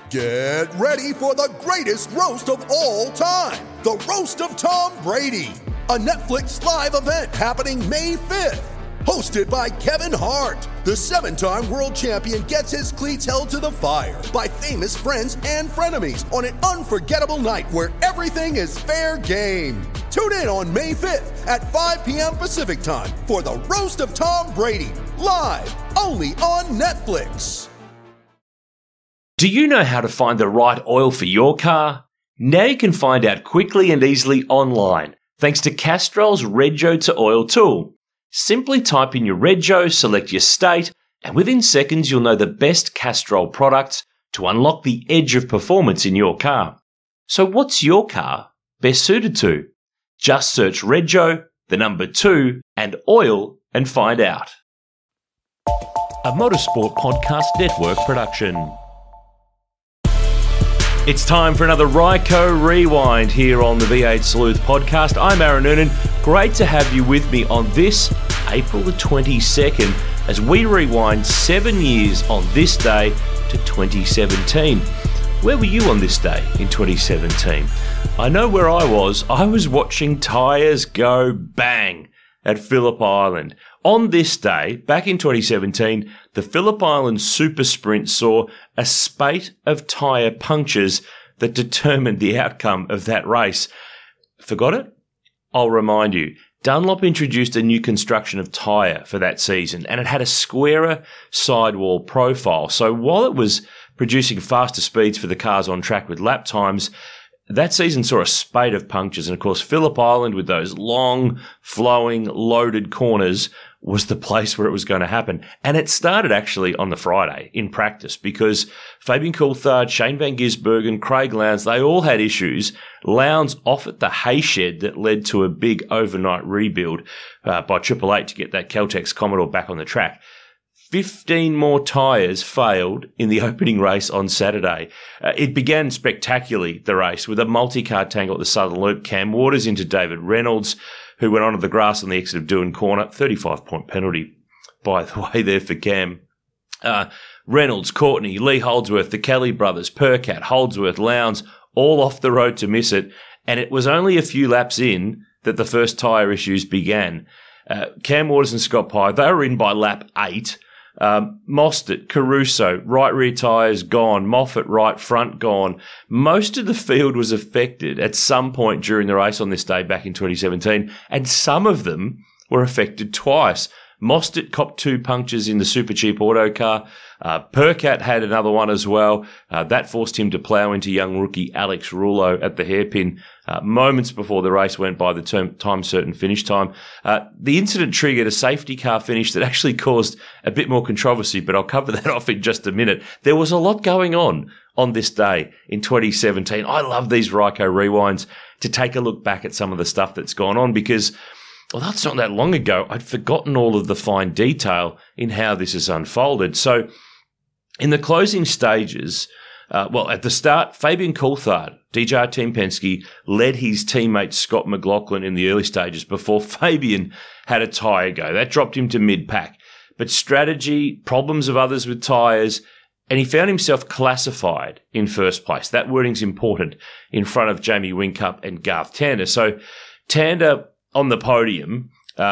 Get ready for the greatest roast of all time, the Roast of Tom Brady, a Netflix live event happening May 5th. Hosted by Kevin Hart, the 7-time world champion gets his cleats held to the fire by famous friends and frenemies on an unforgettable night where everything is fair game. Tune in on May 5th at 5 p.m. Pacific time for the Roast of Tom Brady, live only on Netflix. Do you know how to find the right oil for your car? Now you can find out quickly and easily online, thanks to Castrol's Rego to Oil tool. Simply type in your Rego, select your state, and within seconds you'll know the best Castrol products to unlock the edge of performance in your car. So what's your car best suited to? Just search Rego, the number 2, and oil and find out. A Motorsport Podcast Network production. It's time for another Ryco Rewind here on the V8 Sleuth podcast. I'm Aaron Noonan. Great to have you with me on this April the 22nd as we rewind 7 years on this day to 2017. Where were you on this day in 2017? I know where I was. I was watching tyres go bang at Phillip Island. On this day, back in 2017, the Phillip Island Super Sprint saw a spate of tyre punctures that determined the outcome of that race. Forgot it? I'll remind you. Dunlop introduced a new construction of tyre for that season, and it had a squarer sidewall profile. So while it was producing faster speeds for the cars on track with lap times, that season saw a spate of punctures. And of course, Phillip Island with those long, flowing, loaded corners was the place where it was going to happen. And it started actually on the Friday in practice because Fabian Coulthard, Shane Van Gisbergen, Craig Lowndes, they all had issues. Lowndes off at the hay shed that led to a big overnight rebuild by Triple Eight to get that Caltex Commodore back on the track. 15 more tyres failed in the opening race on Saturday. It began spectacularly, the race, with a multi-car tangle at the Southern Loop. Cam Waters into David Reynolds, who went onto the grass on the exit of Doohan Corner. 35-point penalty, by the way, there for Cam. Reynolds, Courtney, Lee Holdsworth, the Kelly brothers, Percat, Holdsworth, Lowndes, all off the road to miss it. And it was only a few laps in that the first tyre issues began. Cam Waters and Scott Pye, they were in by lap 8. Mostert, Caruso, right rear tyres gone, Moffat right front gone. Most of the field was affected at some point during the race on this day back in 2017, and some of them were affected twice. Mostert copped 2 punctures in the super cheap auto car. Percat had another one as well. That forced him to plough into young rookie Alex Rouleau at the hairpin moments before the race went by the time certain finish time. The incident triggered a safety car finish that actually caused a bit more controversy, but I'll cover that off in just a minute. There was a lot going on this day in 2017. I love these Ryco Rewinds to take a look back at some of the stuff that's gone on because, well, that's not that long ago. I'd forgotten all of the fine detail in how this has unfolded. So in the closing stages, at the start, Fabian Coulthard, DJR Team Penske, led his teammate Scott McLaughlin in the early stages before Fabian had a tyre go. That dropped him to mid-pack. But strategy, problems of others with tyres, and he found himself classified in first place. That wording's important, in front of Jamie Whincup and Garth Tander. So Tander on the podium,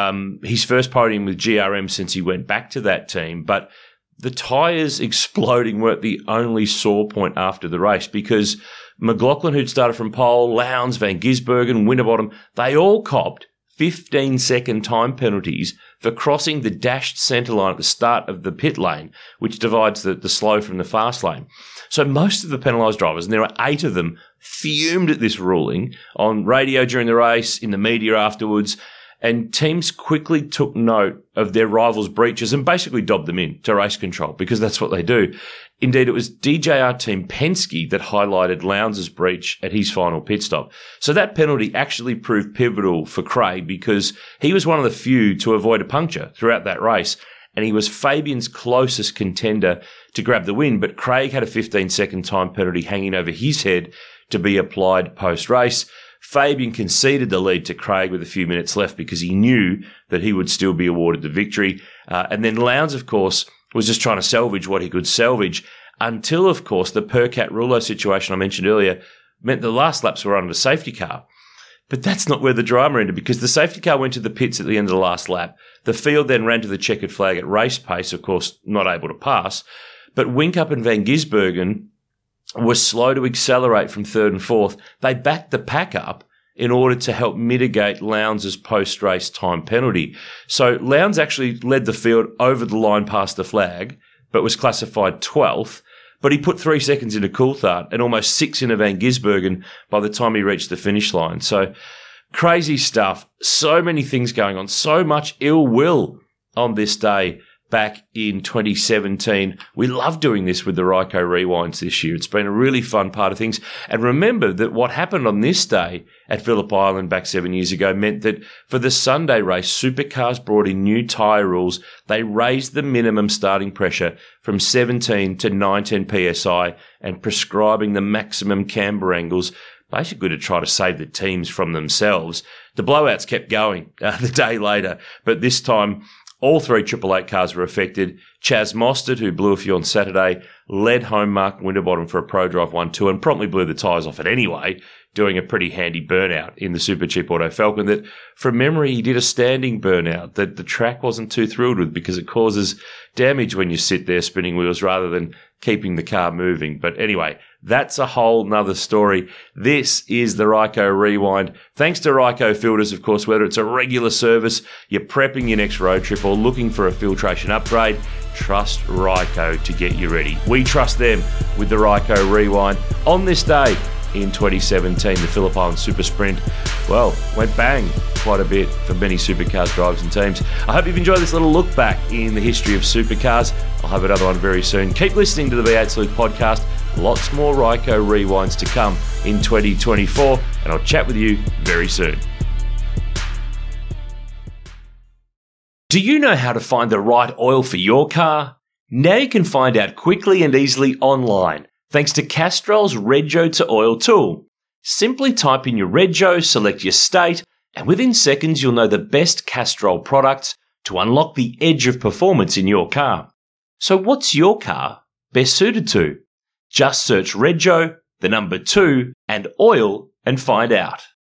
his first podium with GRM since he went back to that team, but the tyres exploding weren't the only sore point after the race because McLaughlin, who'd started from pole, Lowndes, Van Gisbergen, Winterbottom, they all copped 15-second time penalties for crossing the dashed centre line at the start of the pit lane, which divides the slow from the fast lane. So most of the penalised drivers, and there are 8 of them, fumed at this ruling on radio during the race, in the media afterwards, and teams quickly took note of their rivals' breaches and basically dobbed them in to race control because that's what they do. Indeed, it was DJR Team Penske that highlighted Lowndes' breach at his final pit stop. So that penalty actually proved pivotal for Craig because he was one of the few to avoid a puncture throughout that race, and he was Fabian's closest contender to grab the win, but Craig had a 15-second time penalty hanging over his head to be applied post-race. Fabian conceded the lead to Craig with a few minutes left because he knew that he would still be awarded the victory. And then Lowndes, of course, was just trying to salvage what he could salvage. until, of course, the Percat Rouleau situation I mentioned earlier meant the last laps were on a safety car. But that's not where the drama ended, because the safety car went to the pits at the end of the last lap. The field then ran to the checkered flag at race pace, of course, not able to pass. But Whincup and Van Gisbergen were slow to accelerate from third and fourth. They backed the pack up in order to help mitigate Lowndes' post-race time penalty. So Lowndes actually led the field over the line past the flag, but was classified 12th. But he put 3 seconds into Coulthard and almost 6 into Van Gisbergen by the time he reached the finish line. So crazy stuff. So many things going on. So much ill will on this day back in 2017. We love doing this with the Ryco Rewinds this year. It's been a really fun part of things. And remember that what happened on this day at Phillip Island back 7 years ago meant that for the Sunday race, Supercars brought in new tyre rules. They raised the minimum starting pressure from 17 to 910 psi and prescribing the maximum camber angles, basically to try to save the teams from themselves. The blowouts kept going the day later, but this time all 3 Triple Eight cars were affected. Chaz Mostert, who blew a few on Saturday, led home Mark Winterbottom for a Pro Drive 1-2 and promptly blew the tyres off it anyway, doing a pretty handy burnout in the Super Cheap Auto Falcon that, from memory, he did a standing burnout that the track wasn't too thrilled with because it causes damage when you sit there spinning wheels rather than keeping the car moving. But anyway, that's a whole nother story. This is the Ryco Rewind. Thanks to Ryco Filters, of course, whether it's a regular service, you're prepping your next road trip or looking for a filtration upgrade, trust Ryco to get you ready. We trust them with the Ryco Rewind. On this day in 2017, the Phillip Island Super Sprint, well, went bang quite a bit for many supercars drivers and teams. I hope you've enjoyed this little look back in the history of supercars. I'll have another one very soon. Keep listening to the V8 Sleuth podcast. Lots more Ryco Rewinds to come in 2024, and I'll chat with you very soon. Do you know how to find the right oil for your car? Now you can find out quickly and easily online, thanks to Castrol's Rego to Oil tool. Simply type in your Rego, select your state, and within seconds you'll know the best Castrol products to unlock the edge of performance in your car. So what's your car best suited to? Just search Rego, the number 2, and oil and find out.